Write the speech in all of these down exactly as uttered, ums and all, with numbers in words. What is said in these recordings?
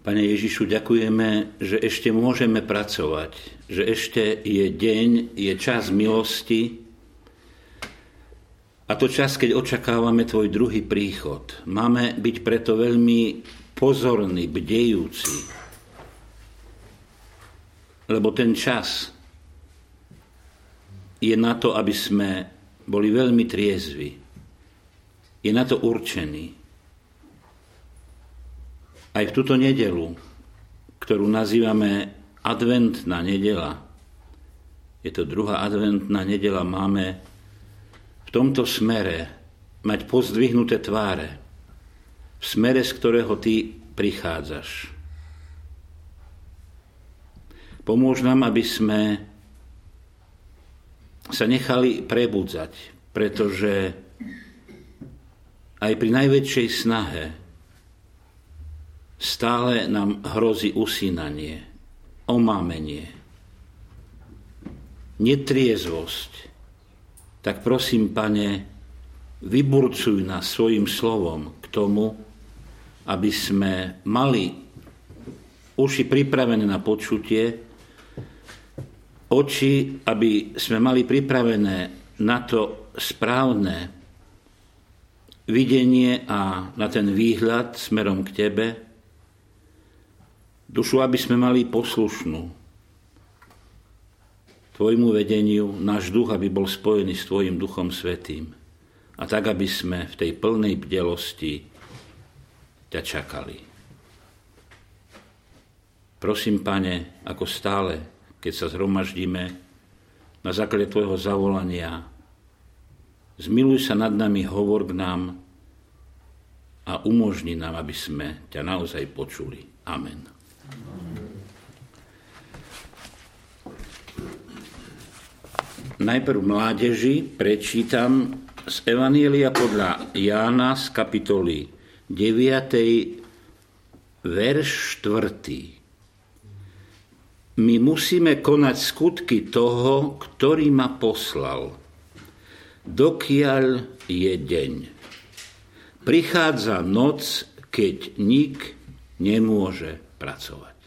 Pane Ježišu, ďakujeme, že ešte môžeme pracovať, že ešte je deň, je čas milosti a to čas, keď očakávame Tvoj druhý príchod. Máme byť preto veľmi pozorní, bdejúci, lebo ten čas je na to, aby sme boli veľmi triezvi. Je na to určený. Aj v túto nedeľu, ktorú nazývame adventná nedeľa, je to druhá adventná nedeľa, máme v tomto smere mať pozdvihnuté tváre, v smere, z ktorého Ty prichádzaš. Pomôž nám, aby sme sa nechali prebudzať, pretože aj pri najväčšej snahe stále nám hrozí usínanie, omámenie, netriezvosť. Tak prosím, Pane, vyburcuj nás svojim slovom k tomu, aby sme mali uši pripravené na počutie, oči, aby sme mali pripravené na to správne videnie a na ten výhľad smerom k Tebe, dušu, aby sme mali poslušnú Tvojmu vedeniu, náš duch, aby bol spojený s Tvojim Duchom Svätým. A tak, aby sme v tej plnej bdelosti ťa čakali. Prosím, Pane, ako stále, keď sa zhromaždíme na základe Tvojho zavolania, zmiluj sa nad nami, hovor k nám a umožni nám, aby sme ťa naozaj počuli. Amen. Najprv mládeži prečítam z Evanjelia podľa Jána z kapitoly deviatej verš štvrtý. My musíme konať skutky toho, ktorý ma poslal, dokiaľ je deň. Prichádza noc, keď nik nemôže pracovať.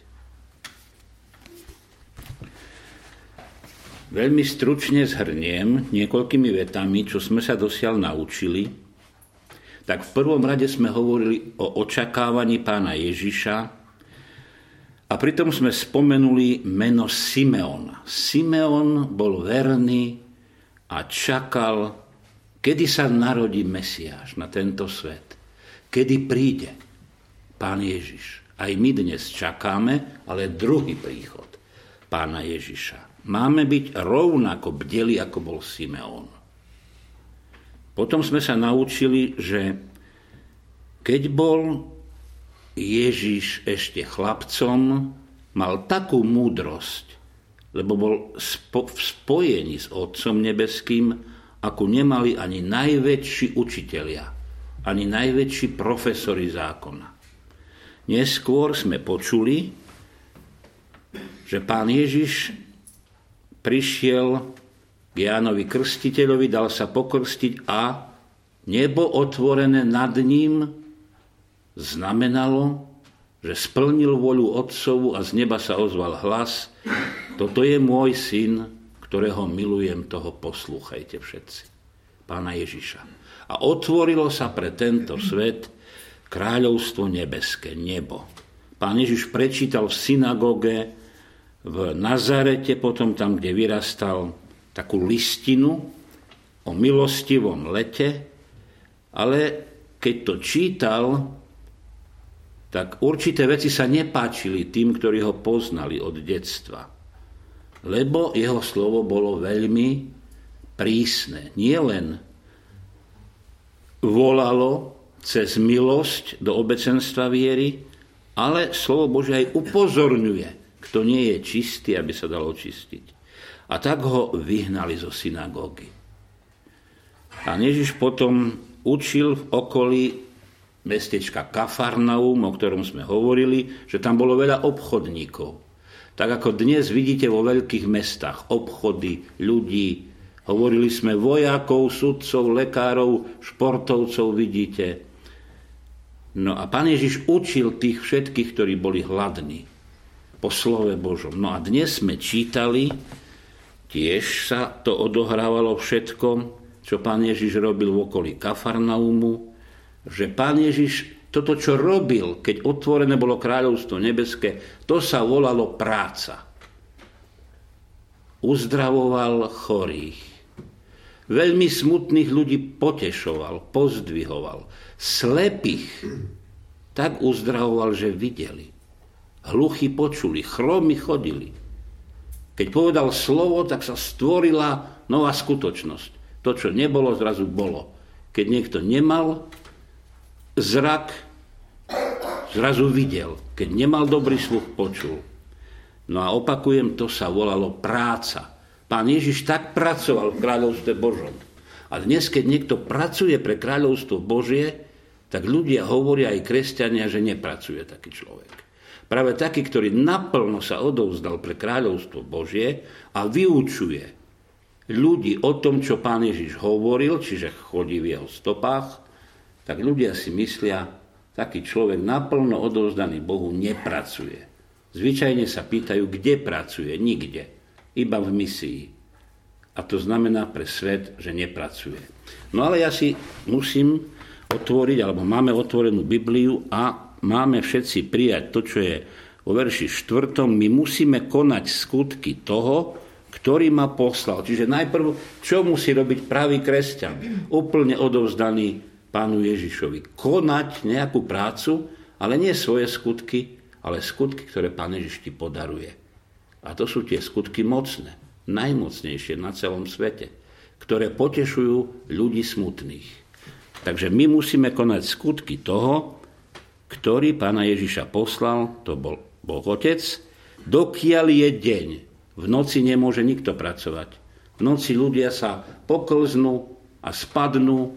Veľmi stručne zhrniem niekoľkými vetami, čo sme sa dosiaľ naučili. Tak v prvom rade sme hovorili o očakávaní Pána Ježiša a pritom sme spomenuli meno Simeona. Simeon bol verný a čakal, kedy sa narodí Mesiáš na tento svet. Kedy príde Pán Ježiš. Aj my dnes čakáme, ale druhý príchod Pána Ježiša. Máme byť rovnako bdeli, ako bol Simeon. Potom sme sa naučili, že keď bol Ježiš ešte chlapcom, mal takú múdrosť, lebo bol spo- v spojení s Otcom nebeským, ako nemali ani najväčší učitelia, ani najväčší profesori zákona. Neskôr sme počuli, že Pán Ježiš prišiel k Jánovi Krstiteľovi, dal sa pokrstiť a nebo otvorené nad ním znamenalo, že splnil voľu Otcovu a z neba sa ozval hlas: toto je môj syn, ktorého milujem, toho poslúchajte všetci. Pána Ježiša. A otvorilo sa pre tento svet kráľovstvo nebeské, nebo. Pán Ježiš prečítal v synagóge v Nazarete, potom tam, kde vyrastal, takú listinu o milostivom lete, ale keď to čítal, tak určité veci sa nepáčili tým, ktorí ho poznali od detstva. Lebo jeho slovo bolo veľmi prísne. Nie len volalo cez milosť do obecenstva viery, ale slovo Božie aj upozorňuje, kto nie je čistý, aby sa dal očistiť. A tak ho vyhnali zo synagógy. A Ježiš potom učil v okolí mestečka Kafarnaum, o ktorom sme hovorili, že tam bolo veľa obchodníkov. Tak ako dnes vidíte vo veľkých mestách obchody, ľudí, hovorili sme vojakov, sudcov, lekárov, športovcov vidíte. No a Pán Ježiš učil tých všetkých, ktorí boli hladní po slove Božom. No a dnes sme čítali, tiež sa to odohrávalo všetkom, čo Pán Ježiš robil v okolí Kafarnaumu, že Pán Ježiš toto, čo robil, keď otvorené bolo kráľovstvo nebeské, to sa volalo práca. Uzdravoval chorých. Veľmi smutných ľudí potešoval, pozdvihoval. Slepých tak uzdravoval, že videli. Hluchí počuli, chromy chodili. Keď povedal slovo, tak sa stvorila nová skutočnosť. To, čo nebolo, zrazu bolo. Keď niekto nemal zrak, zrazu videl. Keď nemal dobrý sluch, počul. No a opakujem, to sa volalo práca. Pán Ježiš tak pracoval v kráľovstve Božom. A dnes, keď niekto pracuje pre kráľovstvo Božie, tak ľudia hovoria aj kresťania, že nepracuje taký človek. Práve taký, ktorý naplno sa odovzdal pre kráľovstvo Božie a vyučuje ľudí o tom, čo Pán Ježiš hovoril, čiže chodí v jeho stopách, tak ľudia si myslia, taký človek naplno odovzdaný Bohu nepracuje. Zvyčajne sa pýtajú, kde pracuje? Nikde. Iba v misii. A to znamená pre svet, že nepracuje. No ale ja si musím otvoriť, alebo máme otvorenú Bibliu a máme všetci prijať to, čo je vo verši štvrtom. My musíme konať skutky toho, ktorý ma poslal. Čiže najprv, čo musí robiť pravý kresťan? Úplne odovzdaný Pánu Ježišovi. Konať nejakú prácu, ale nie svoje skutky, ale skutky, ktoré Pán Ježiš ti podaruje. A to sú tie skutky mocné, najmocnejšie na celom svete, ktoré potešujú ľudí smutných. Takže my musíme konať skutky toho, ktorý Pána Ježiša poslal, to bol Boh Otec, dokiaľ je deň. V noci nemôže nikto pracovať. V noci ľudia sa poklznú a spadnú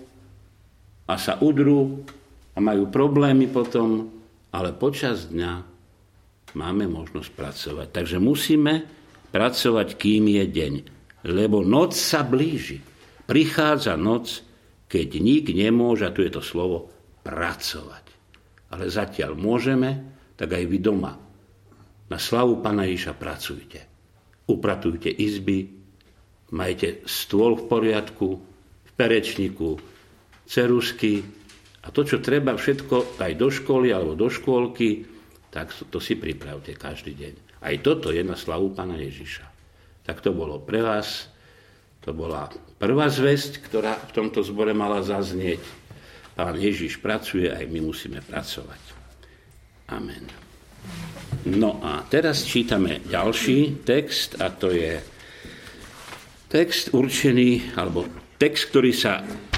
a sa udrú a majú problémy potom, ale počas dňa máme možnosť pracovať. Takže musíme pracovať, kým je deň. Lebo noc sa blíži. Prichádza noc, keď nik nemôže, a tu je to slovo, pracovať. Ale zatiaľ môžeme, tak aj vy doma. Na slavu Pána Ježiša pracujte. Upratujte izby, majte stôl v poriadku, v perečniku, ceruzky a to, čo treba všetko aj do školy alebo do škôlky, tak to si pripravte každý deň. Aj toto je na slavu Pána Ježiša. Tak to bolo pre vás. To bola prvá zvesť, ktorá v tomto zbore mala zaznieť. Pán Ježiš pracuje, aj my musíme pracovať. Amen. No a teraz čítame ďalší text, a to je text určený, alebo text, ktorý sa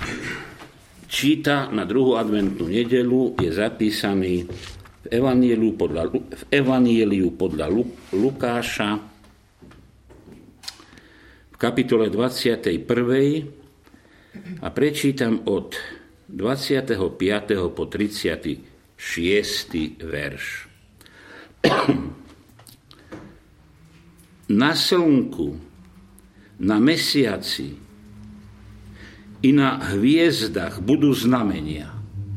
číta na druhú adventnú nedeľu, je zapísaný v Evangeliu podľa, v Evangeliu podľa Lukáša v kapitole dvadsiatej prvej a prečítam od dvadsiateho piateho po tridsiaty šiesty verš. Na slnku, na mesiaci i na hviezdach budú znamenia.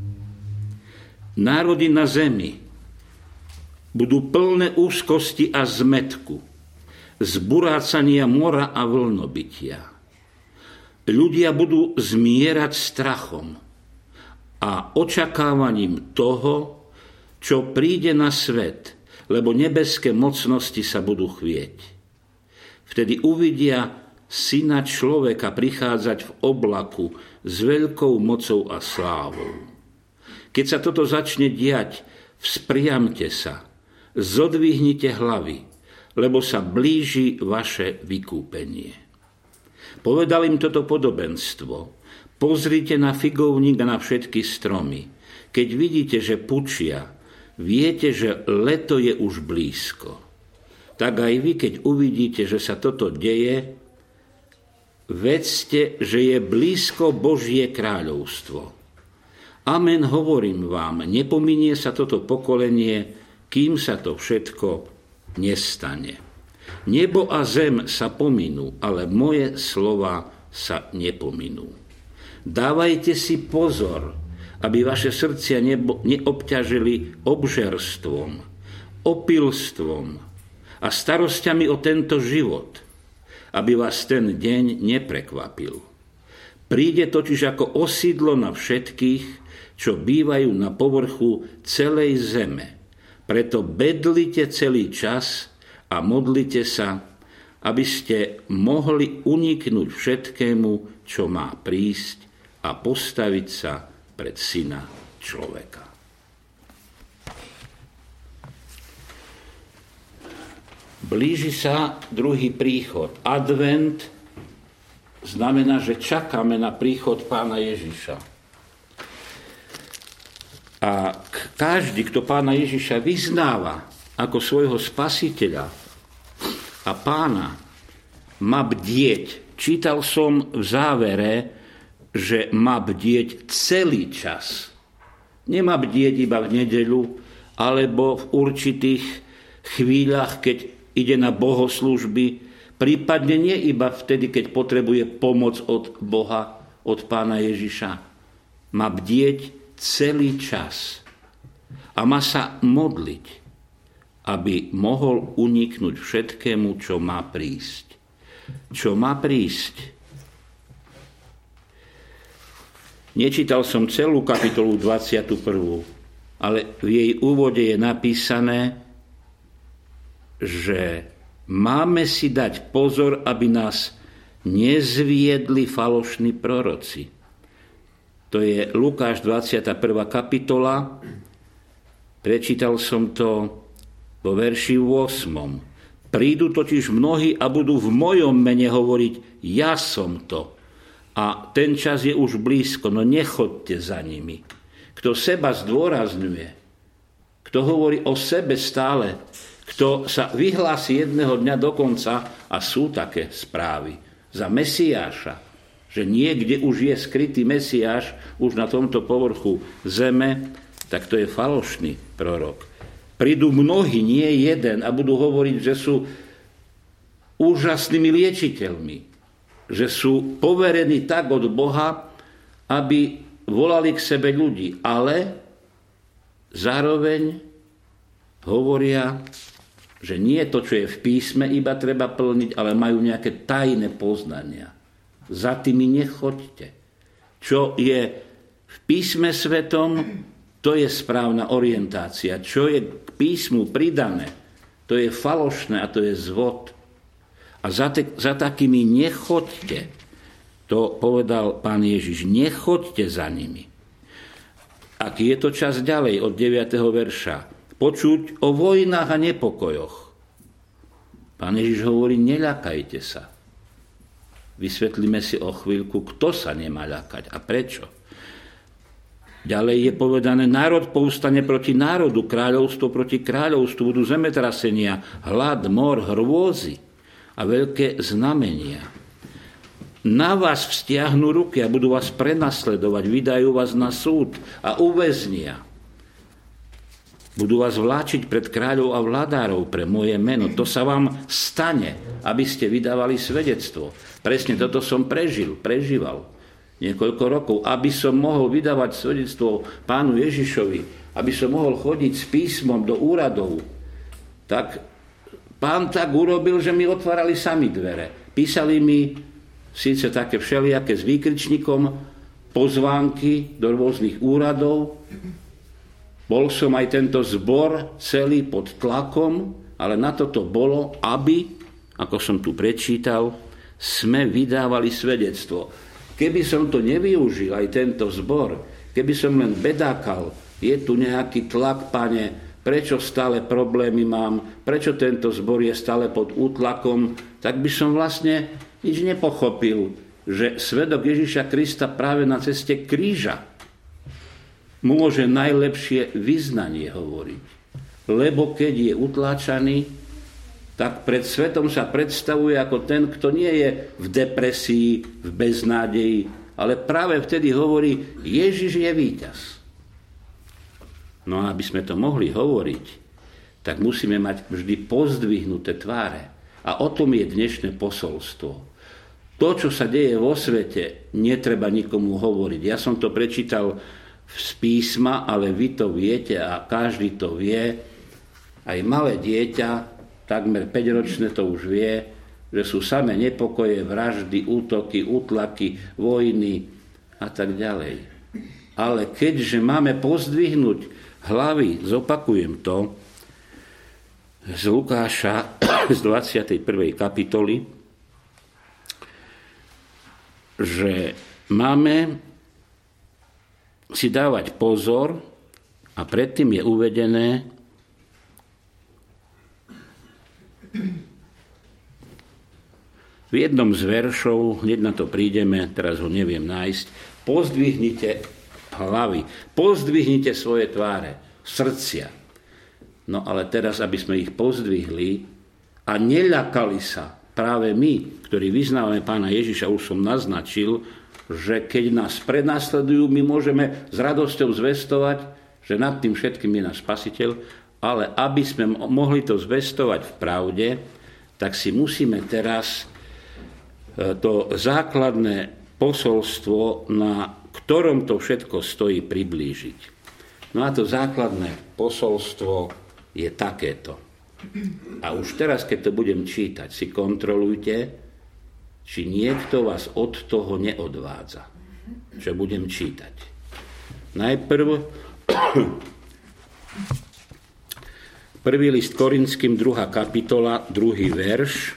Národy na zemi budú plné úzkosti a zmätku, zburácania mora a vlnobytia. Ľudia budú zmierať strachom a očakávaním toho, čo príde na svet, lebo nebeské mocnosti sa budú chvieť. Vtedy uvidia Syna človeka prichádzať v oblaku s veľkou mocou a slávou. Keď sa toto začne diať, vzpriamte sa, zodvihnite hlavy, lebo sa blíži vaše vykúpenie. Povedal im toto podobenstvo. Pozrite na figovník a na všetky stromy. Keď vidíte, že pučia, viete, že leto je už blízko. Tak aj vy, keď uvidíte, že sa toto deje, vedzte, že je blízko Božie kráľovstvo. Amen, hovorím vám, nepominie sa toto pokolenie, kým sa to všetko nestane. Nebo a zem sa pominú, ale moje slova sa nepominú. Dávajte si pozor, aby vaše srdcia nebo, neobťažili obžerstvom, opilstvom a starosťami o tento život, aby vás ten deň neprekvapil. Príde totiž ako osídlo na všetkých, čo bývajú na povrchu celej zeme. Preto bedlite celý čas a modlite sa, aby ste mohli uniknúť všetkému, čo má prísť a postaviť sa pred Syna človeka. Blíži sa druhý príchod. Advent znamená, že čakáme na príchod Pána Ježiša. A každý, kto Pána Ježiša vyznáva ako svojho spasiteľa a Pána, má bdieť. Čítal som v závere, že má bdieť celý čas. Nemá bdieť iba v nedeľu, alebo v určitých chvíľach, keď ide na bohoslúžby, prípadne nie iba vtedy, keď potrebuje pomoc od Boha, od Pána Ježiša. Má bdieť celý čas a má sa modliť, aby mohol uniknúť všetkému, čo má prísť. Čo má prísť? Nečítal som celú kapitolu dvadsiatu prvú, ale v jej úvode je napísané, že máme si dať pozor, aby nás nezviedli falošní proroci. To je Lukáš dvadsiata prvá kapitola. Prečítal som to vo verši ôsmom. Prídu totiž mnohí a budú v mojom mene hovoriť, ja som to. A ten čas je už blízko, no nechoďte za nimi. Kto seba zdôrazňuje, kto hovorí o sebe stále, kto sa vyhlási jedného dňa dokonca, a sú také správy, za Mesiáša, že niekde už je skrytý Mesiáš, už na tomto povrchu zeme, tak to je falošný prorok. Prídu mnohí, nie jeden, a budú hovoriť, že sú úžasnými liečiteľmi, že sú poverení tak od Boha, aby volali k sebe ľudí, ale zároveň hovoria, že nie to, čo je v písme, iba treba plniť, ale majú nejaké tajné poznania. Za tými nechoďte. Čo je v písme svetom, to je správna orientácia. Čo je k písmu pridané, to je falošné a to je zvod. A za, te, za takými nechoďte. To povedal Pán Ježiš. Nechoďte za nimi. Aký je to čas ďalej od deviateho verša? Počuť o vojnách a nepokojoch. Pán Ježiš hovorí, neľakajte sa. Vysvetlíme si o chvíľku, kto sa nemá ľakať a prečo. Ďalej je povedané, národ povstane proti národu, kráľovstvo proti kráľovstvu, budú zemetrasenia, hlad, mor, hrôzy a veľké znamenia. Na vás vztiahnu ruky a budú vás prenasledovať, vydajú vás na súd a uväznia. Budú vás vláčiť pred kráľov a vládárov pre moje meno. To sa vám stane, aby ste vydávali svedectvo. Presne toto som prežil, prežíval niekoľko rokov, aby som mohol vydávať svedectvo Pánu Ježišovi, aby som mohol chodiť s písmom do úradov. Tak Pán tak urobil, že mi otvárali sami dvere. Písali mi síce také všelijaké s výkričníkom pozvánky do rôznych úradov. Bol som aj tento zbor celý pod tlakom, ale na toto bolo, aby, ako som tu prečítal, sme vydávali svedectvo. Keby som to nevyužil, aj tento zbor, keby som len bedákal, je tu nejaký tlak, Pane, prečo stále problémy mám, prečo tento zbor je stále pod útlakom, tak by som vlastne nič nepochopil, že svedok Ježiša Krista práve na ceste kríža môže najlepšie vyznanie hovoriť. Lebo keď je utláčaný, tak pred svetom sa predstavuje ako ten, kto nie je v depresii, v beznádeji, ale práve vtedy hovorí, Ježiš je víťaz. No a aby sme to mohli hovoriť, tak musíme mať vždy pozdvihnuté tváre. A o tom je dnešné posolstvo. To, čo sa deje vo svete, netreba nikomu hovoriť. Ja som to prečítal z písma, ale vy to viete a každý to vie. Aj malé dieťa, takmer päťročné to už vie, že sú samé nepokoje, vraždy, útoky, útlaky, vojny a tak ďalej. Ale keďže máme pozdvihnúť hlavy, zopakujem to, z Lukáša z dvadsiatej prvej kapitoly, že máme si dávať pozor a predtým je uvedené v jednom z veršov, hneď na to prídeme, teraz ho neviem nájsť, pozdvihnite hlavy, pozdvihnite svoje tváre, srdcia. No ale teraz, aby sme ich pozdvihli a neľakali sa práve my, ktorí vyznávame Pána Ježiša, už som naznačil, že keď nás prenasledujú, my môžeme s radosťou zvestovať, že nad tým všetkým je náš Spasiteľ, ale aby sme mohli to zvestovať v pravde, tak si musíme teraz to základné posolstvo, na ktorom to všetko stojí, priblížiť. No a to základné posolstvo je takéto. A už teraz, keď to budem čítať, si kontrolujte, či niekto vás od toho neodvádza, čo budem čítať. Najprv prvý list Korinským, druhá kapitola, druhý verš,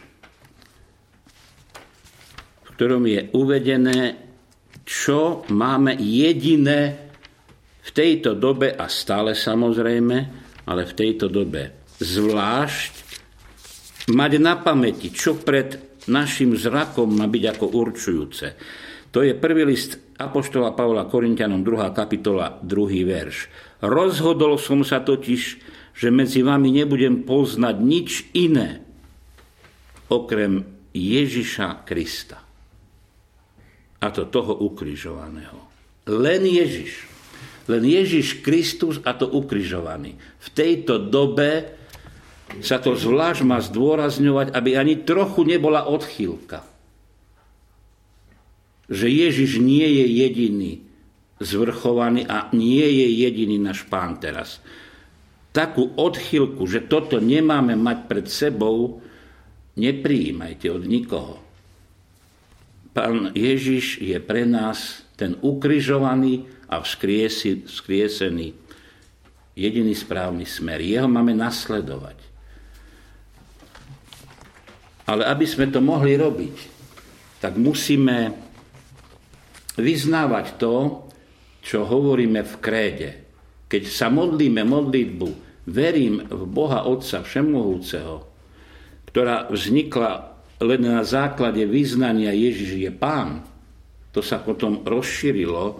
v ktorom je uvedené, čo máme jediné v tejto dobe, a stále samozrejme, ale v tejto dobe zvlášť mať na pamäti, čo pred našim zrakom má byť ako určujúce. To je prvý list apoštola Pavla Korinťanom, druhá kapitola, druhý verš. Rozhodol som sa totiž, že medzi vami nebudem poznať nič iné, okrem Ježiša Krista. A to toho ukrižovaného. Len Ježiš. Len Ježiš Kristus a to ukrižovaný. V tejto dobe sa to zvlášť má zdôrazňovať, aby ani trochu nebola odchýlka. Že Ježiš nie je jediný zvrchovaný a nie je jediný náš Pán teraz. Takú odchýlku, že toto nemáme mať pred sebou, neprijímajte od nikoho. Pán Ježiš je pre nás ten ukrižovaný a vzkriesený jediný správny smer. Jeho máme nasledovať. Ale aby sme to mohli robiť, tak musíme vyznávať to, čo hovoríme v kréde. Keď sa modlíme modlitbu, verím v Boha Otca Všemohúceho, ktorá vznikla len na základe vyznania Ježiš je Pán, to sa potom rozšírilo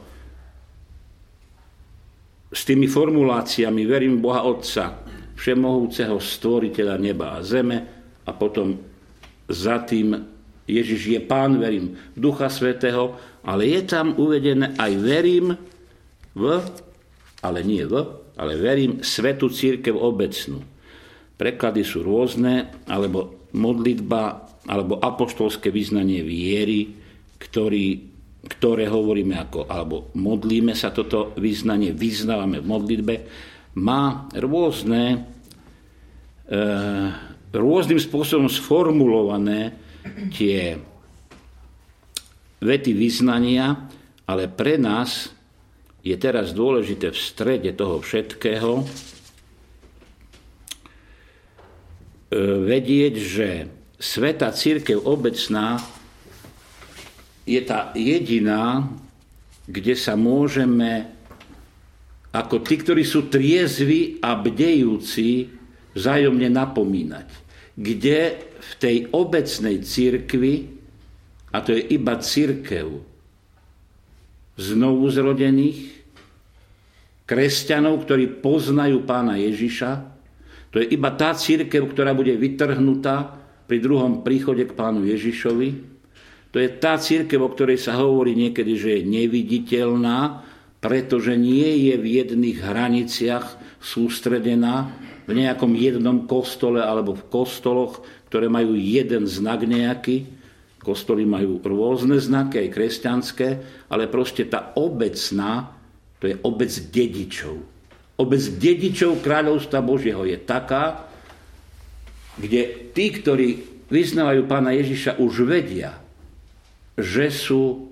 s tými formuláciami verím v Boha Otca Všemohúceho, stvoriteľa neba a zeme, a potom za tým Ježiš je Pán, verím v Ducha Svätého, ale je tam uvedené aj verím v, ale nie v, ale verím svätú cirkev obecnú. Preklady sú rôzne, alebo modlitba, alebo apoštolské vyznanie viery, ktorý, ktoré hovoríme ako, alebo modlíme sa, toto vyznanie vyznávame v modlitbe, má rôzne e, rôznym spôsobom sformulované tie vety vyznania, ale pre nás je teraz dôležité v strede toho všetkého vedieť, že svätá cirkev obecná je tá jediná, kde sa môžeme ako tí, ktorí sú triezvi a bdejúci, vzájomne napomínať, kde v tej obecnej cirkvi, a to je iba cirkev znovuzrodených kresťanov, ktorí poznajú Pána Ježiša, to je iba tá cirkev, ktorá bude vytrhnutá pri druhom príchode k Pánu Ježišovi. To je tá cirkev, o ktorej sa hovorí niekedy, že je neviditeľná, pretože nie je v jedných hraniciach sústredená, v nejakom jednom kostole alebo v kostoloch, ktoré majú jeden znak nejaký. Kostoly majú rôzne znaky, aj kresťanské, ale proste tá obecná To je obec dedičov. Obec dedičov kráľovstva Božieho je taká, kde tí, ktorí vyznávajú Pána Ježiša, už vedia, že sú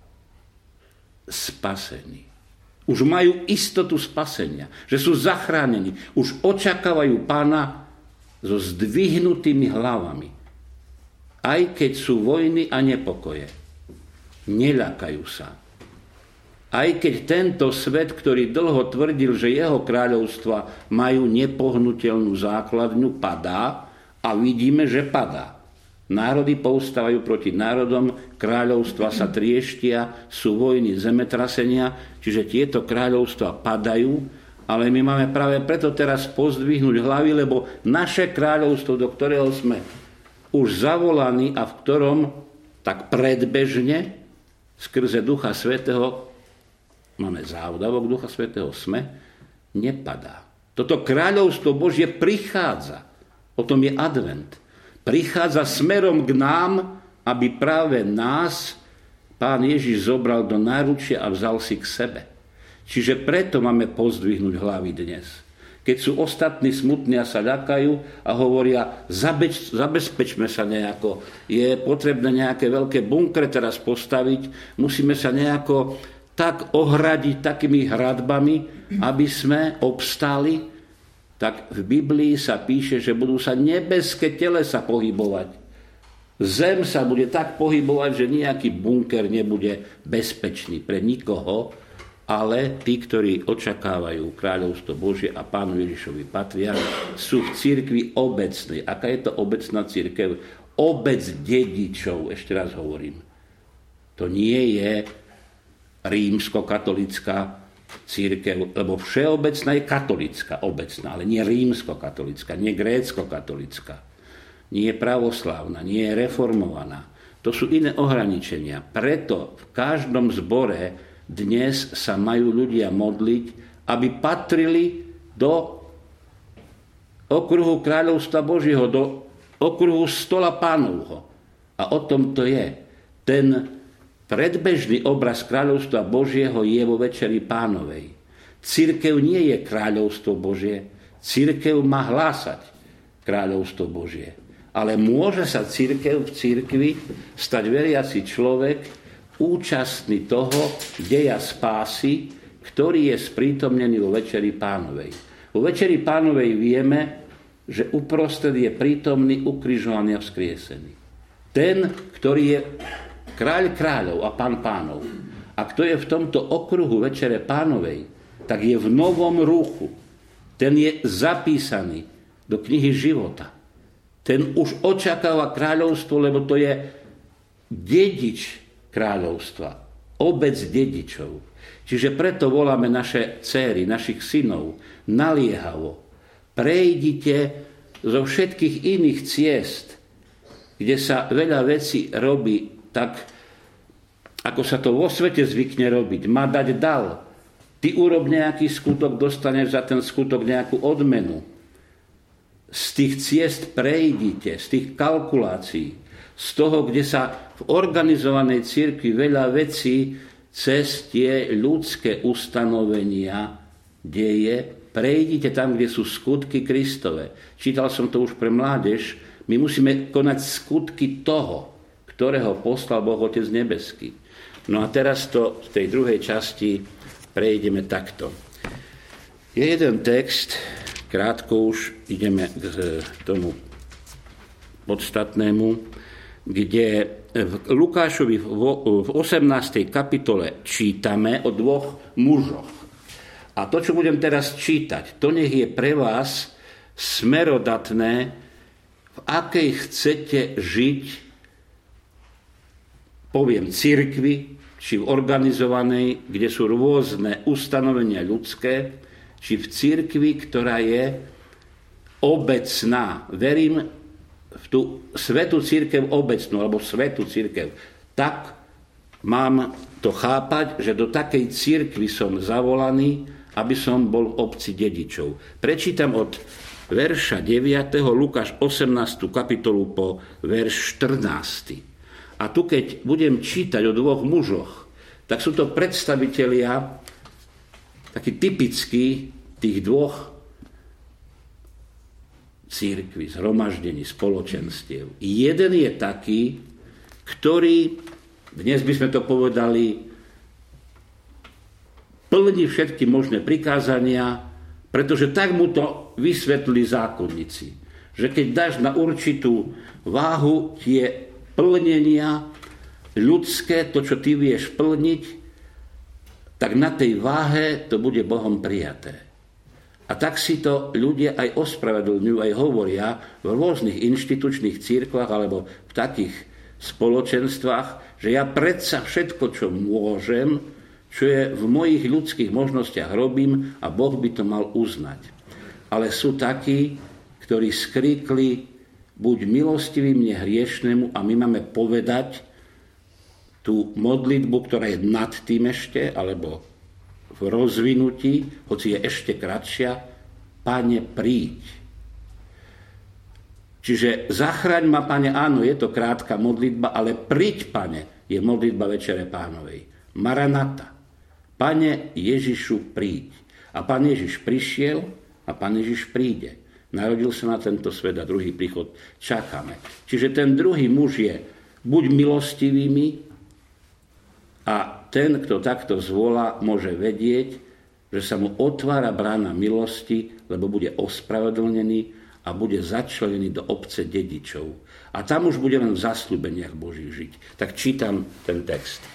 spasení. Už majú istotu spasenia, že sú zachránení. Už očakávajú Pána so zdvihnutými hlavami. Aj keď sú vojny a nepokoje. Neľakajú sa. Aj keď tento svet, ktorý dlho tvrdil, že jeho kráľovstva majú nepohnuteľnú základňu, padá a vidíme, že padá. Národy povstávajú proti národom, kráľovstva sa trieštia, sú vojny, zemetrasenia, čiže tieto kráľovstva padajú, ale my máme práve preto teraz pozdvihnúť hlavy, lebo naše kráľovstvo, do ktorého sme už zavolaní a v ktorom tak predbežne skrze Ducha Svätého, máme závdavok Ducha Svätého, sme, nepadá. Toto kráľovstvo Božie prichádza. O tom je advent. Prichádza smerom k nám, aby práve nás Pán Ježiš zobral do náručia a vzal si k sebe. Čiže preto máme pozdvihnúť hlavy dnes. Keď sú ostatní smutní a sa ľakajú a hovoria, zabeč, zabezpečme sa nejako, je potrebné nejaké veľké bunkre teraz postaviť, musíme sa nejako tak ohradiť takými hradbami, aby sme obstáli, tak v Biblii sa píše, že budú sa nebeské telesa pohybovať. Zem sa bude tak pohybovať, že nejaký bunker nebude bezpečný pre nikoho, ale tí, ktorí očakávajú kráľovstvo Božie a Pánu Ježišovi patria, sú v cirkvi obecnej. Aká je to obecná cirkev? Obec dedičov, ešte raz hovorím. To nie je rímsko-katolická cirkev, lebo všeobecná je katolická, obecná, ale nie rímsko-katolická, nie grécko-katolická, nie je pravoslávna, nie je reformovaná. To sú iné ohraničenia. Preto v každom zbore dnes sa majú ľudia modliť, aby patrili do okruhu kráľovstva Božieho, do okruhu stola Pánovho. A o tom to je. Ten predbežný obraz kráľovstva Božieho je vo Večeri Pánovej. Cirkev nie je kráľovstvo Božie. Cirkev má hlásať kráľovstvo Božie. Ale môže sa cirkev v cirkvi stať veriaci človek, účastný toho deja spásy, ktorý je sprítomnený vo Večeri Pánovej. Vo Večeri Pánovej vieme, že uprostred je prítomný, ukrižovaný a vzkriesený. Ten, ktorý je kráľ kráľov a pán pánov. A kto je v tomto okruhu Večere Pánovej, tak je v novom ruchu. Ten je zapísaný do knihy života. Ten už očakáva kráľovstvo, lebo to je dedič kráľovstva. Obec dedičov. Čiže preto voláme naše dcéry, našich synov naliehavo. Prejdite zo všetkých iných ciest, kde sa veľa vecí robí tak, ako sa to vo svete zvykne robiť. Má dať dal. Ty urob nejaký skutok, dostaneš za ten skutok nejakú odmenu. Z tých ciest prejdite, z tých kalkulácií, z toho, kde sa v organizovanej cirkvi veľa vecí cez tie ľudské ustanovenia deje, prejdite tam, kde sú skutky Kristove. Čítal som to už pre mládež. My musíme konať skutky toho, ktorého poslal Boh Otec nebeský. No a teraz to v tej druhej časti prejdeme takto. Je jeden text, krátko už ideme k tomu podstatnému, kde v Lukášovi v osemnástej kapitole čítame o dvoch mužoch. A to, čo budem teraz čítať, to nech je pre vás smerodatné, v akej chcete žiť, poviem, cirkvi, či v organizovanej, kde sú rôzne ustanovenia ľudské, či v cirkvi, ktorá je obecná. Verím v tú svätú cirkev obecnú, alebo svätú cirkev. Tak mám to chápať, že do takej cirkvi som zavolaný, aby som bol v obci dedičov. Prečítam od verša deviateho Lukáš osemnástu kapitolu po verš štrnásty. A tu, keď budem čítať o dvoch mužoch, tak sú to predstavitelia taký typický tých dvoch cirkví, zhromaždení, spoločenstiev. Jeden je taký, ktorý, dnes by sme to povedali, plní všetky možné prikázania, pretože tak mu to vysvetlili zákonníci. Že keď dáš na určitú váhu tie plnenia ľudské, to, čo ty vieš plniť, tak na tej váhe to bude Bohom prijaté. A tak si to ľudia aj ospravedlňujú, aj hovoria v rôznych inštitučných cirkvách alebo v takých spoločenstvách, že ja predsa všetko, čo môžem, čo je v mojich ľudských možnostiach robím a Boh by to mal uznať. Ale sú takí, ktorí skríkli buď milostivý mne hriešnemu, a my máme povedať tú modlitbu, ktorá je nad tým ešte, alebo v rozvinutí, hoci je ešte kratšia, Pane, príď. Čiže zachraň ma, Pane, áno, je to krátka modlitba, ale príď, Pane, je modlitba Večere Pánovej. Maranata. Pane Ježišu, príď. A Pán Ježiš prišiel a Pán Ježiš príde. Narodil sa na tento svet a druhý príchod čakáme. Čiže ten druhý muž je buď milostivými, a ten, kto takto zvolá, môže vedieť, že sa mu otvára brána milosti, lebo bude ospravedlnený a bude začlenený do obce dedičov. A tam už bude len v zasľúbeniach Božích žiť. Tak čítam ten text.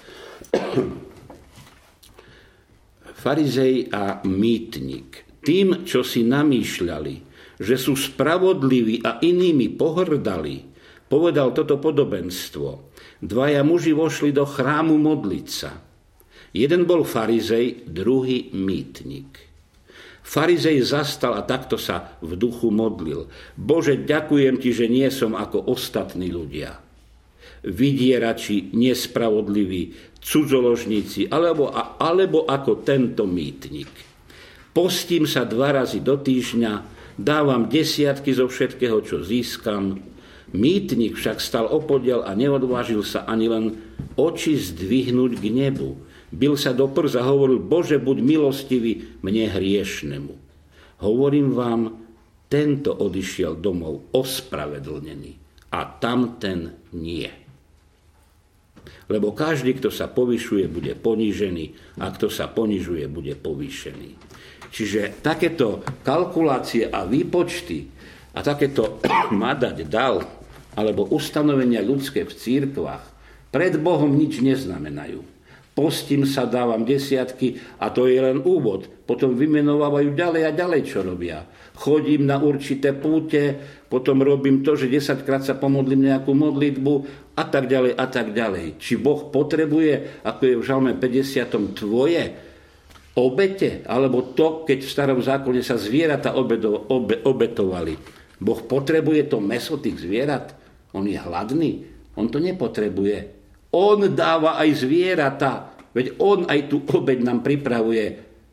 Farizej a mýtnik. Tým, čo si namýšľali, že sú spravodliví a inými pohrdali, povedal toto podobenstvo. Dvaja muži vošli do chrámu modliť sa. Jeden bol farizej, druhý mýtnik. Farizej zastal a takto sa v duchu modlil. Bože, ďakujem ti, že nie som ako ostatní ľudia. Vydierači, nespravodliví, cudzoložníci, alebo, alebo ako tento mýtnik. Postím sa dva razy do týždňa, dávam desiatky zo všetkého, čo získam. Mýtnik však stal opodiaľ a neodvážil sa ani len oči zdvihnúť k nebu. Bil sa do prs a hovoril, Bože, buď milostivý mne hriešnemu. Hovorím vám, tento odišiel domov ospravedlnený a tamten nie. Lebo každý, kto sa povyšuje, bude ponížený a kto sa ponižuje, bude povýšený. Čiže takéto kalkulácie a výpočty a takéto madať dal alebo ustanovenia ľudské v cirkvách pred Bohom nič neznamenajú. Postím sa, dávam desiatky a to je len úvod. Potom vymenovávajú ďalej a ďalej, čo robia. Chodím na určité púte, potom robím to, že desaťkrát sa pomodlím nejakú modlitbu a tak ďalej a tak ďalej. Či Boh potrebuje, ako je v Žalme päťdesiatom, tvoje obete? Alebo to, keď v starom zákone sa zvieratá obedo, obe, obetovali. Boh potrebuje to mäso tých zvierat? On je hladný? On to nepotrebuje. On dáva aj zvieratá. Veď on aj tú obeť nám pripravuje.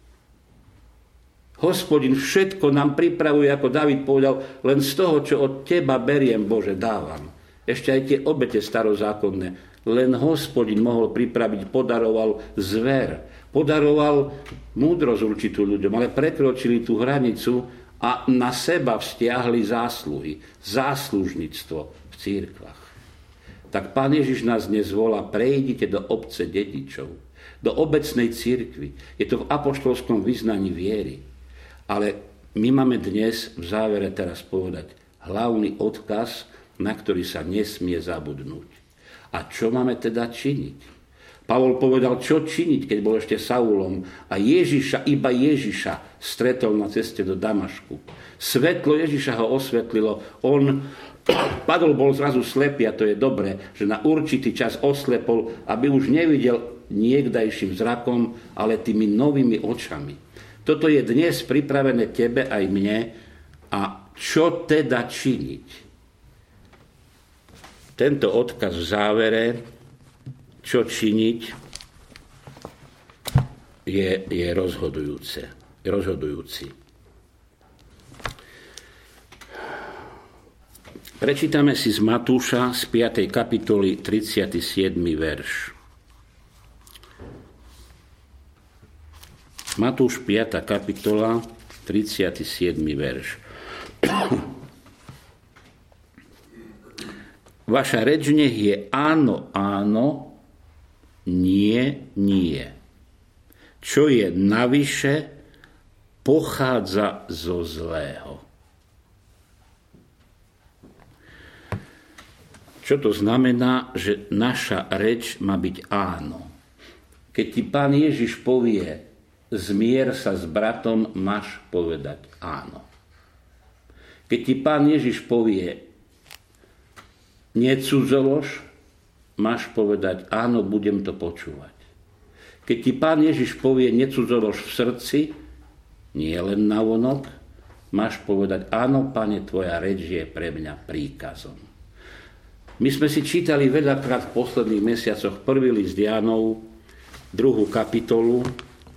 Hospodin všetko nám pripravuje, ako Dávid povedal, len z toho, čo od teba beriem, Bože, dávam. Ešte aj tie obete starozákonné. Len Hospodin mohol pripraviť, podaroval zver. Podaroval múdrosť určitú ľuďom, ale prekročili tú hranicu a na seba vzťahli zásluhy, záslužníctvo v cirkvách. Tak Pán Ježiš nás dnes volá, prejdite do obce dedičov, do obecnej cirkvi. Je to v apoštolskom vyznaní viery. Ale my máme dnes v závere teraz povedať hlavný odkaz, na ktorý sa nesmie zabudnúť. A čo máme teda činiť? Pavol povedal, čo činiť, keď bol ešte Saulom a Ježiša, iba Ježiša stretol na ceste do Damašku. Svetlo Ježiša ho osvetlilo. On padol, bol zrazu slepý a to je dobré, že na určitý čas oslepol, aby už nevidel niekdajším zrakom, ale tými novými očami. Toto je dnes pripravené tebe aj mne. A čo teda činiť? Tento odkaz v závere, čo činiť, je, je rozhodujúce, rozhodujúci. Prečítame si z Matúša z piatej kapitoly tridsiaty siedmy verš. Matúš piata kapitola, tridsiaty siedmy verš. Vaša reč nech je áno, áno, nie, nie. Čo je navyše, pochádza zo zlého. Čo to znamená, že naša reč má byť áno? Keď ti Pán Ježiš povie, zmier sa s bratom, máš povedať áno. Keď ti Pán Ježiš povie, necudzolož, máš povedať áno, budem to počúvať. Keď ti Pán Ježiš povie, necudzolož v srdci, nie len navonok, máš povedať áno, Pane, tvoja reč je pre mňa príkazom. My sme si čítali veľakrát v posledných mesiacoch prvý list Jánov, druhú kapitolu,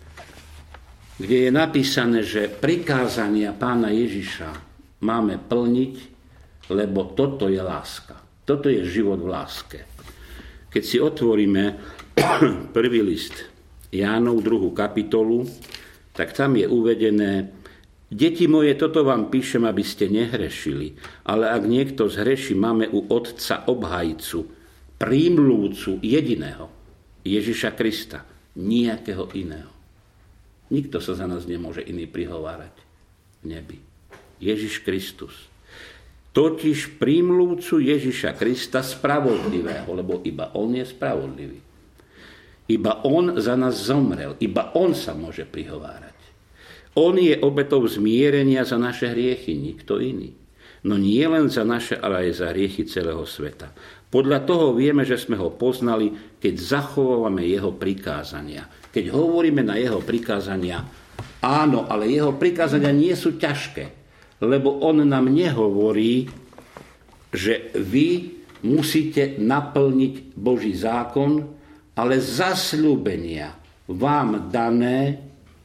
kde je napísané, že prikázania Pána Ježiša máme plniť, lebo toto je láska. Toto je život v láske. Keď si otvoríme prvý list Jánov, druhú kapitolu, tak tam je uvedené: deti moje, toto vám píšem, aby ste nehrešili, ale ak niekto zhreší, máme u Otca obhajcu, prímluvcu jediného, Ježiša Krista, nejakého iného. Nikto sa za nás nemôže iný prihovárať v nebi. Ježiš Kristus. Totiž prímluvcu Ježiša Krista spravodlivého, lebo iba on je spravodlivý. Iba on za nás zomrel, iba on sa môže prihovárať. On je obetou zmierenia za naše hriechy, nikto iný. No nie len za naše, ale aj za hriechy celého sveta. Podľa toho vieme, že sme ho poznali, keď zachovávame jeho prikázania. Keď hovoríme na jeho prikázania, áno, ale jeho prikázania nie sú ťažké, lebo on nám nehovorí, že vy musíte naplniť Boží zákon, ale zasľúbenia vám dané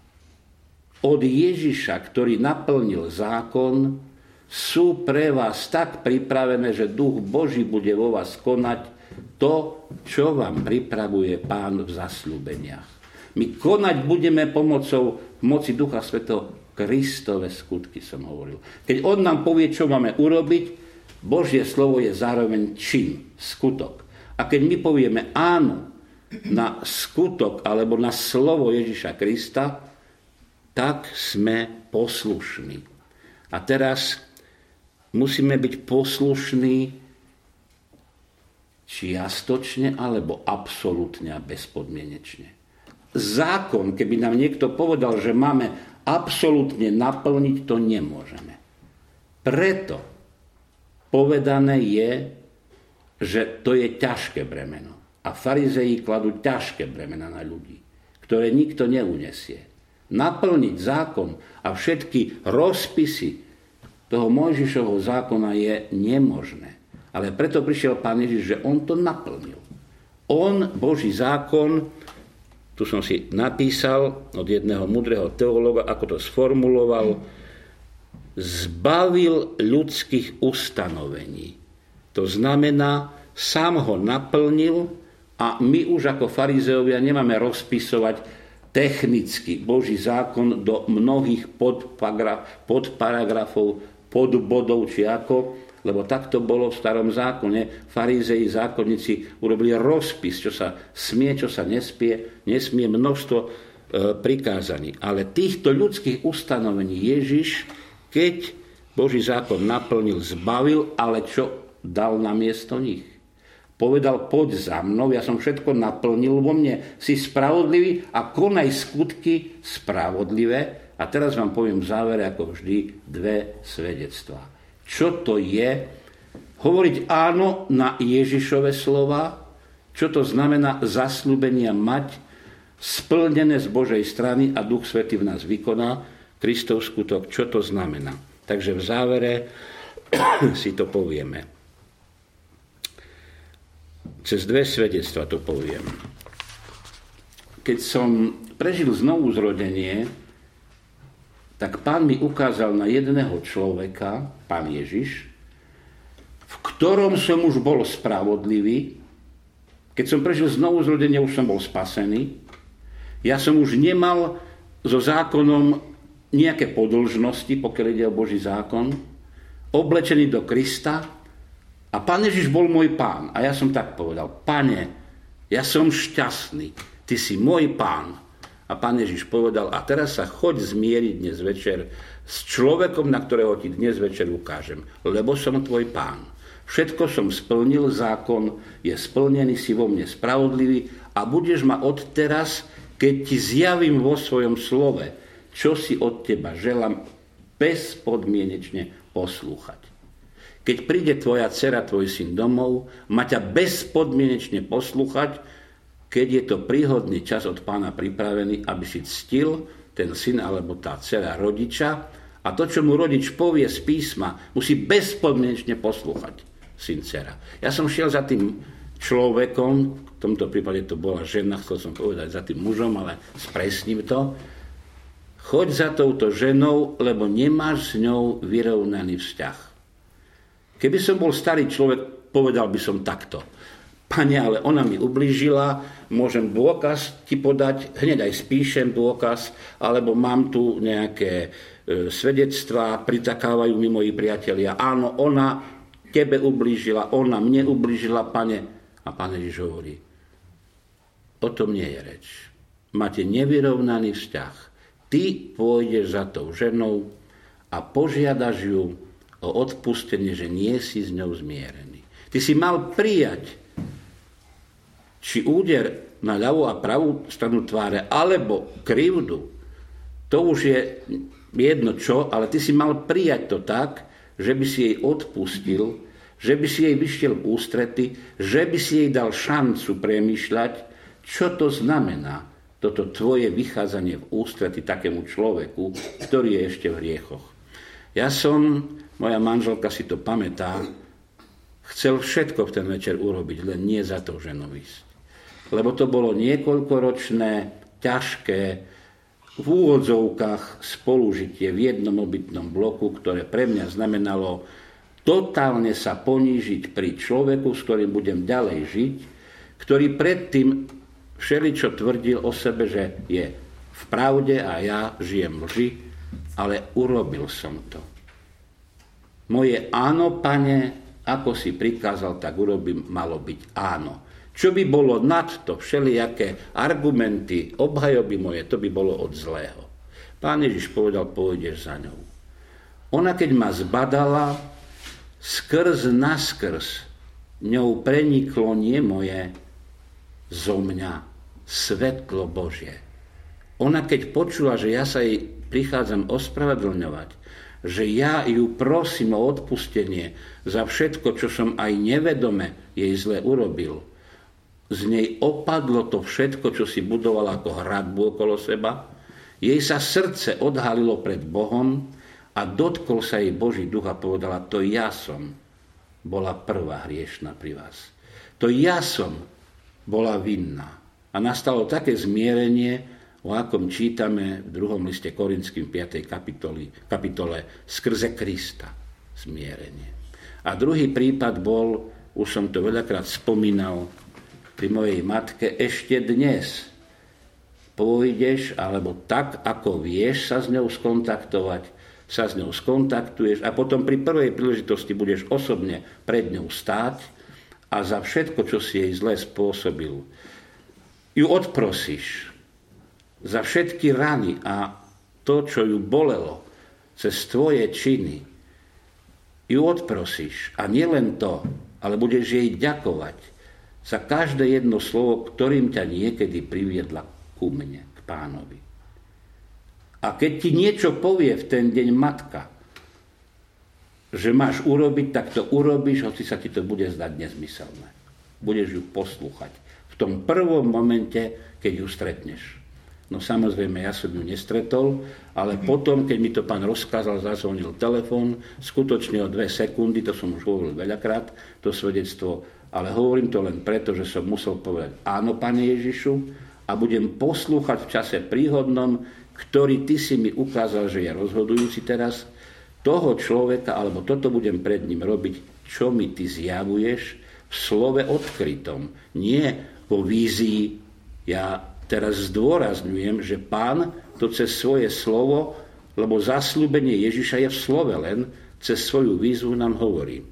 od Ježiša, ktorý naplnil zákon, sú pre vás tak pripravené, že Duch Boží bude vo vás konať to, čo vám pripravuje Pán v zasľúbeniach. My konať budeme pomocou moci Ducha Svätého Kristove skutky, som hovoril. Keď on nám povie, čo máme urobiť, Božie slovo je zároveň čin, skutok. A keď my povieme áno na skutok alebo na slovo Ježiša Krista, tak sme poslušní. A teraz musíme byť poslušní čiastočne alebo absolútne a bezpodmienečne. Zákon, keby nám niekto povedal, že máme absolútne naplniť, to nemôžeme. Preto povedané je, že to je ťažké bremeno. A farizeji kladú ťažké bremena na ľudí, ktoré nikto neunesie. Naplniť zákon a všetky rozpisy toho Mojžišovho zákona je nemožné. Ale preto prišiel Pán Ježiš, že on to naplnil. On, Boží zákon, tu som si napísal od jedného múdreho teológa, ako to sformuloval, zbavil ľudských ustanovení. To znamená, sám ho naplnil a my už ako farizeovia nemáme rozpisovať technicky Boží zákon do mnohých podparagraf, podparagrafov, podbodov či ako, lebo takto bolo v starom zákone. Farizei, zákonníci urobili rozpis, čo sa smie, čo sa nespie, nesmie, množstvo e, prikázaní. Ale týchto ľudských ustanovení Ježiš, keď Boží zákon naplnil, zbavil, ale čo dal na miesto nich? Povedal, poď za mnou, ja som všetko naplnil vo mne, si spravodlivý a konaj skutky spravodlivé. A teraz vám poviem v závere, ako vždy, dve svedectvá. Čo to je? Hovoriť áno na Ježišove slova, čo to znamená zasľúbenia mať, splnené z Božej strany a Duch Svätý v nás vykoná, Kristov skutok, čo to znamená. Takže v závere si to povieme. Cez dve svedectva to poviem. Keď som prežil znovuzrodenie, tak Pán mi ukázal na jedného človeka, Pán Ježiš, v ktorom som už bol spravodlivý. Keď som prežil znovuzrodenie, už som bol spasený. Ja som už nemal so zákonom nejaké podĺžnosti, pokiaľ ide o Boží zákon, oblečený do Krista a Pán Ježiš bol môj Pán. A ja som tak povedal, Pane, ja som šťastný, Ty si môj Pán. A Pán Ježiš povedal, a teraz sa choď zmieriť dnes večer s človekom, na ktorého ti dnes večer ukážem, lebo som tvoj Pán. Všetko som splnil, zákon je splnený, si vo mne spravodlivý a budeš ma odteraz, keď ti zjavím vo svojom slove, čo si od teba želám, bezpodmienečne poslúchať. Keď príde tvoja dcera, tvoj syn domov, má ťa bezpodmienečne poslúchať, keď je to príhodný čas od Pána pripravený, aby si ctil ten syn alebo tá dcera rodiča a to, čo mu rodič povie z písma, musí bezpodmienečne poslúchať syn, dcera. Ja som šiel za tým človekom, v tomto prípade to bola žena, chcel som povedať za tým mužom, ale spresním to. Choď za touto ženou, lebo nemáš s ňou vyrovnaný vzťah. Keby som bol starý človek, povedal by som takto. Pane, ale ona mi ublížila, môžem dôkaz ti podať, hneď aj spíšem dôkaz, alebo mám tu nejaké e, svedectvá, pritakávajú mi moji priatelia. Áno, ona tebe ublížila, ona mne ublížila, pane. A Pán Ježiš hovorí, o tom nie je reč. Máte nevyrovnaný vzťah. Ty pôjdeš za tou ženou a požiadaš ju o odpustenie, že nie si s ňou zmierený. Ty si mal prijať či úder na ľavú a pravú stranu tváre, alebo krivdu, to už je jedno čo, ale ty si mal prijať to tak, že by si jej odpustil, že by si jej vyšiel v ústrety, že by si jej dal šancu premýšľať, čo to znamená, toto tvoje vychádzanie v ústrety takému človeku, ktorý je ešte v hriechoch. Ja som, moja manželka si to pamätá, chcel všetko v ten večer urobiť, len nie za to ženou ísť. Lebo to bolo niekoľkoročné, ťažké, v úvodzovkách spolužitie v jednom obytnom bloku, ktoré pre mňa znamenalo totálne sa ponížiť pri človeku, s ktorým budem ďalej žiť, ktorý predtým všeličo tvrdil o sebe, že je v pravde a ja žijem v lži, ale urobil som to. Moje áno, Pane, ako si prikázal, tak urobím, malo byť áno. Čo by bolo nad to, všelijaké argumenty, obhajoby moje, to by bolo od zlého. Pán Ježiš povedal, pôjdeš za ňou. Ona, keď ma zbadala, skrz naskrz ňou preniklo nie moje, zo mňa svetlo Božie. Ona, keď počula, že ja sa jej prichádzam ospravedlňovať, že ja ju prosím o odpustenie za všetko, čo som aj nevedome jej zle urobil, z nej opadlo to všetko, čo si budovala ako hradbu okolo seba. Jej sa srdce odhalilo pred Bohom a dotkol sa jej Boží duch a povedala, to ja som bola prvá hriešna pri vás. To ja som bola vinná. A nastalo také zmierenie, o akom čítame v druhom liste Korinským piatej kapitole, skrze Krista zmierenie. A druhý prípad bol, už som to veľakrát spomínal, pri mojej matke, ešte dnes pôjdeš, alebo tak, ako vieš sa s ňou skontaktovať, sa s ňou skontaktuješ a potom pri prvej príležitosti budeš osobne pred ňou stáť a za všetko, čo si jej zle spôsobil, ju odprosíš. Za všetky rany a to, čo ju bolelo cez tvoje činy, ju odprosíš. A nielen to, ale budeš jej ďakovať za každé jedno slovo, ktorým ťa niekedy priviedla ku mne, k Pánovi. A keď ti niečo povie v ten deň matka, že máš urobiť, tak to urobíš, hoci sa ti to bude zdať nezmyselné. Budeš ju poslúchať v tom prvom momente, keď ju stretneš. No samozrejme, ja som ju nestretol, ale potom, keď mi to Pán rozkázal, zazvonil telefón, skutočne o dve sekundy, to som už hovoril veľakrát, to svedectvo, ale hovorím to len preto, že som musel povedať áno, Pane Ježišu, a budem poslúchať v čase príhodnom, ktorý ty si mi ukázal, že je rozhodujúci teraz, toho človeka, alebo toto budem pred ním robiť, čo mi ty zjavuješ v slove odkrytom. Nie vo vízii. Ja teraz zdôrazňujem, že Pán to cez svoje slovo, lebo zasľúbenie Ježiša je v slove len, cez svoju výzvu nám hovorí.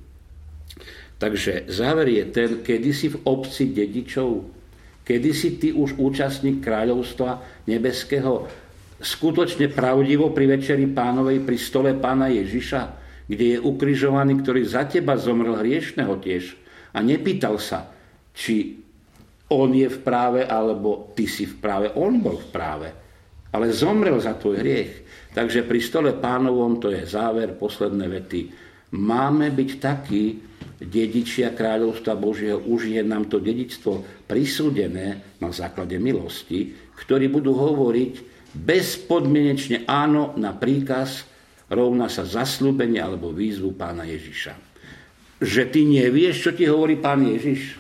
Takže záver je ten, kedy si v obci dedičov, kedy si ty už účastník kráľovstva nebeského, skutočne pravdivo pri večeri Pánovej, pri stole Pána Ježiša, kde je ukrižovaný, ktorý za teba zomrel hriešného tiež a nepýtal sa, či on je v práve, alebo ty si v práve. On bol v práve, ale zomrel za tvoj hriech. Takže pri stole Pánovom, to je záver, posledné vety, máme byť takí dedičia kráľovstva Božieho, už je nám to dedičstvo prisúdené na základe milosti, ktorí budú hovoriť bezpodmienečne áno na príkaz, rovná sa zasľúbenie alebo výzvu Pána Ježiša. Že ty nevieš, čo ti hovorí Pán Ježiš?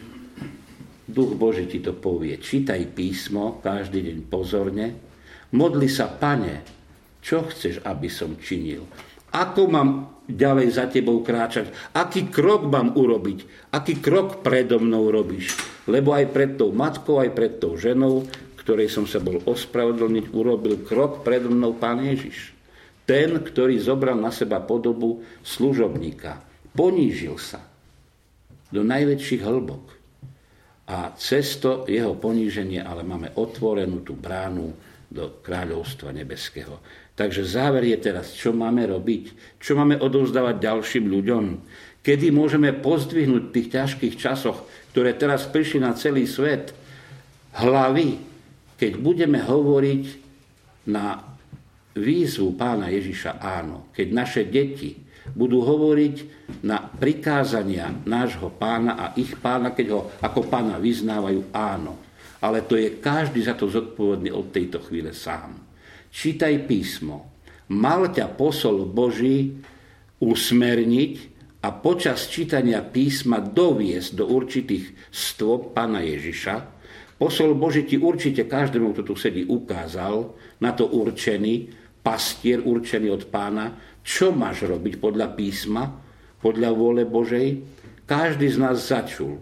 Duch Boží ti to povie. Čítaj písmo každý deň pozorne. Modli sa, Pane, čo chceš, aby som činil? Ako mám ďalej za tebou kráčať? Aký krok mám urobiť? Aký krok predo mnou robíš? Lebo aj pred tou matkou, aj pred tou ženou, ktorej som sa bol ospravedlniť, urobil krok predo mnou Pán Ježiš. Ten, ktorý zobral na seba podobu služobníka. Ponížil sa do najväčších hĺbok. A cez to jeho poníženie ale máme otvorenú tú bránu do kráľovstva nebeského. Takže záver je teraz, čo máme robiť, čo máme odovzdávať ďalším ľuďom, kedy môžeme pozdvihnúť v tých ťažkých časoch, ktoré teraz prišli na celý svet, hlavy, keď budeme hovoriť na výzvu Pána Ježiša áno, keď naše deti budú hovoriť na prikázania nášho Pána a ich Pána, keď ho ako Pána vyznávajú áno. Ale to je každý za to zodpovedný od tejto chvíle sám. Čítaj písmo. Mal ťa posol Boží usmerniť a počas čítania písma doviesť do určitých stôp Pána Ježiša. Posol Boží ti určite každému, kto tu sedí, ukázal, na to určený, pastier určený od Pána, čo máš robiť podľa písma, podľa vôle Božej. Každý z nás začul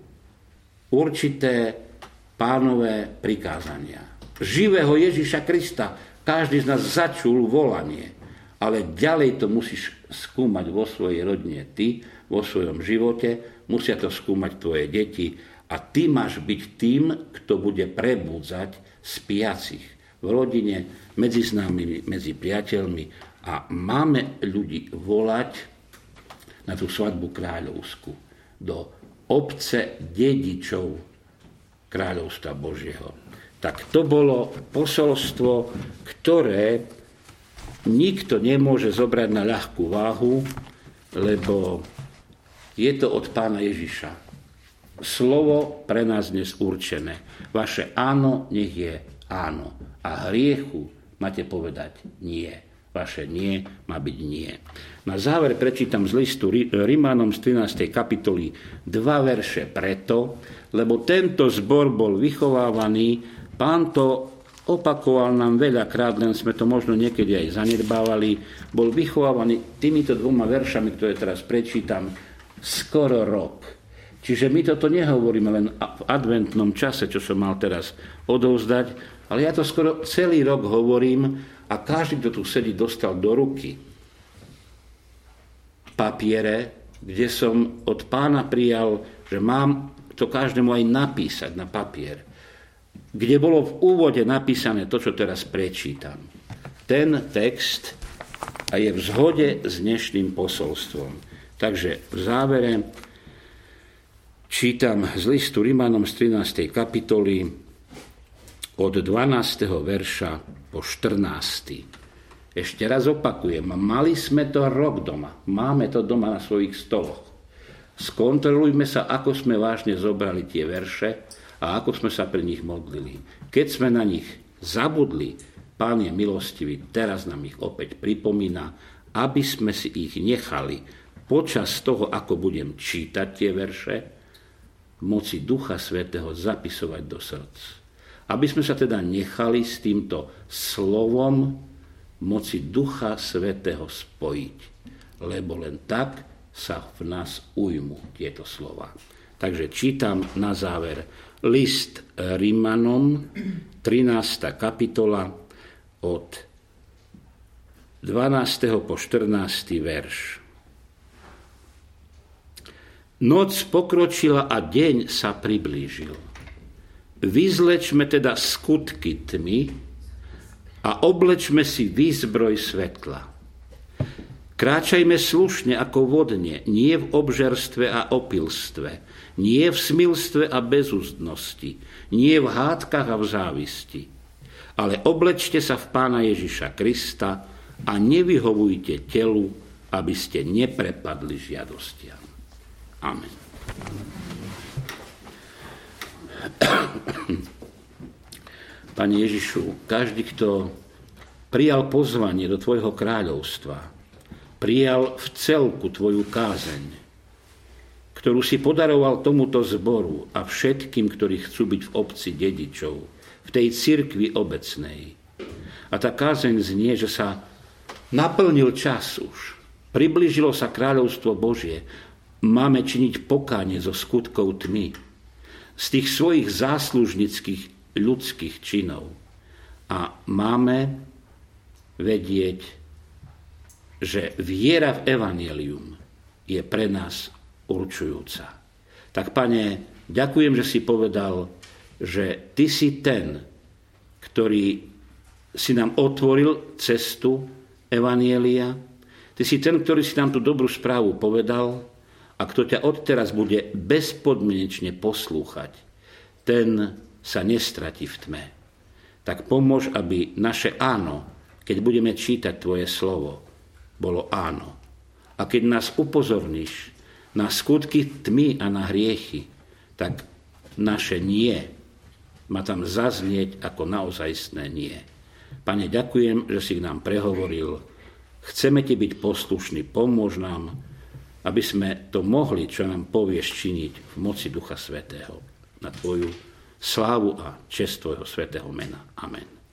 určité Pánové prikázania. Živého Ježiša Krista. Každý z nás začul volanie. Ale ďalej to musíš skúmať vo svojej rodine ty, vo svojom živote. Musia to skúmať tvoje deti. A ty máš byť tým, kto bude prebúdzať spiacich v rodine, medzi známymi, medzi priateľmi. A máme ľudí volať na tú svadbu kráľovskú do obce dedičov kráľovstva Božieho. Tak to bolo posolstvo, ktoré nikto nemôže zobrať na ľahkú váhu, lebo je to od Pána Ježiša. Slovo pre nás dnes určené. Vaše áno nech je áno. A hriechu máte povedať nie. Vaše nie má byť nie. Na záver prečítam z listu Rimanom z trinástej kapitoly dva verše preto, lebo tento zbor bol vychovávaný, Pán to opakoval nám veľakrát, len sme to možno niekedy aj zanedbávali, bol vychovávaný týmito dvoma veršami, ktoré teraz prečítam, skoro rok. Čiže my toto nehovoríme len v adventnom čase, čo som mal teraz odovzdať, ale ja to skoro celý rok hovorím a každý, kto tu sedí, dostal do ruky papiere, kde som od Pána prijal, že mám to každému aj napísať na papier, kde bolo v úvode napísané to, čo teraz prečítam. Ten text a je v zhode s dnešným posolstvom. Takže v závere čítam z listu Rimanom z trinástej kapitoly od dvanásteho verša po štrnásty. Ešte raz opakujem, mali sme to rok doma, máme to doma na svojich stoloch. Skontrolujme sa, ako sme vážne zobrali tie verše a ako sme sa pri nich modlili. Keď sme na nich zabudli, Pán je milostivý, teraz nám ich opäť pripomína, aby sme si ich nechali počas toho, ako budem čítať tie verše, moci Ducha Svätého zapisovať do srdc. Aby sme sa teda nechali s týmto slovom moci Ducha Svätého spojiť, lebo len tak sa v nás ujmú tieto slova. Takže čítam na záver list Rimanom, trinásta kapitola od dvanásteho po štrnásty verš. Noc pokročila a deň sa priblížil. Vyzlečme teda skutky tmy a oblečme si výzbroj svetla. Kráčajme slušne ako vodne, nie v obžerstve a opilstve, nie v smilstve a bezúzdnosti, nie v hádkach a v závisti. Ale oblečte sa v Pána Ježiša Krista a nevyhovujte telu, aby ste neprepadli žiadostiam. Amen. Pane Ježišu, každý, kto prijal pozvanie do tvojho kráľovstva, prijal v celku tvoju kázeň, ktorú si podaroval tomuto zboru a všetkým, ktorí chcú byť v obci dedičov, v tej cirkvi obecnej. A tá kázeň znie, že sa naplnil čas už, priblížilo sa kráľovstvo Božie, máme činiť pokánie zo skutkov tmy, z tých svojich záslužnických ľudských činov. A máme vedieť, že viera v evanjelium je pre nás určujúca. Tak, Pane, ďakujem, že si povedal, že ty si ten, ktorý si nám otvoril cestu evanjelia. Ty si ten, ktorý si nám tú dobrú správu povedal, a kto ťa odteraz bude bezpodmienečne poslúchať, ten sa nestratí v tme. Tak pomôž, aby naše áno, keď budeme čítať tvoje slovo, bolo áno. A keď nás upozorníš na skutky tmy a na hriechy, tak naše nie má tam zaznieť ako naozajstné nie. Pane, ďakujem, že si k nám prehovoril. Chceme ti byť poslušní, pomôž nám, aby sme to mohli, čo nám povieš, činiť v moci Ducha Svätého na tvoju slávu a česť tvojho svätého mena. Amen.